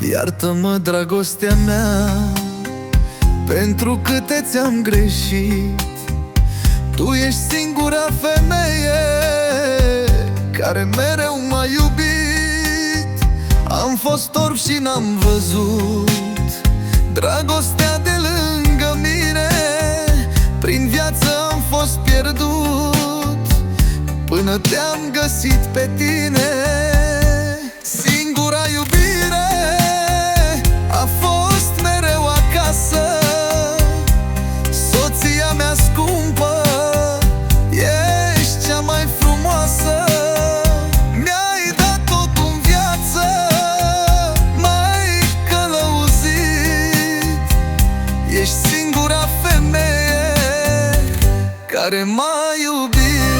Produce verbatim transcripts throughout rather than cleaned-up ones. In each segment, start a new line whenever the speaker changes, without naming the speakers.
Iartă-mă, dragostea mea, pentru câte ți-am greșit. Tu ești singura femeie care mereu m-a iubit. Am fost orb și n-am văzut dragostea de lângă mine. Prin viață am fost pierdut până te-am găsit pe tine. Singura iubire a fost mereu acasă. Soția mea scumpă, ești cea mai frumoasă. Mi-ai dat totul în viață, m-ai călăuzit. Ești singura femeie care m-a iubit.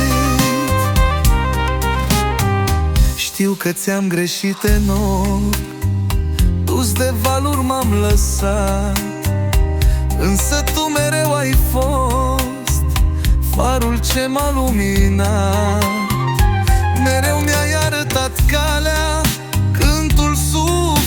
Știu că ți-am greșit enorm, dus de valuri m-am lăsat, însă tu mereu ai fost farul ce m-a luminat. Mereu mi-ai arătat calea, cântul sufletului